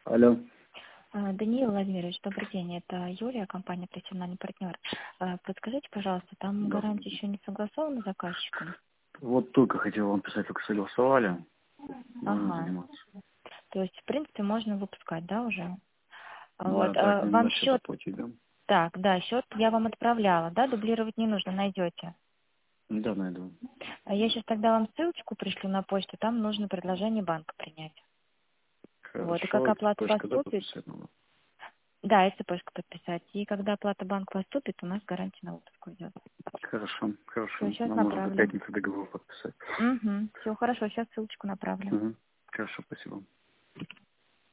Алло. Даниил Владимирович, добрый день. Это Юлия, компания «Профессиональный партнер». Подскажите, пожалуйста, там гарантия еще не согласована с заказчиком? Вот только хотел вам писать, только согласовали. Будем Ага. заниматься. То есть, в принципе, можно выпускать, да, уже? Да, Вот. так, мне Вам надо счет счет... оплатить, да? Так, да, счет я вам отправляла, да? Дублировать не нужно, найдете. Да, найду. Я сейчас тогда вам ссылочку пришлю на почту, там нужно предложение банка принять. Вот, и как Хорошо, и оплата цепочка, да, поступит... подписать надо? Да, и цепочку подписать. И когда оплата банк поступит, у нас гарантия на выпуск идет. Хорошо, Все, хорошо. сейчас Нам нужно до направлю. пятницы договор подписать. Угу. Все, хорошо, сейчас ссылочку направлю. Угу. Хорошо, спасибо.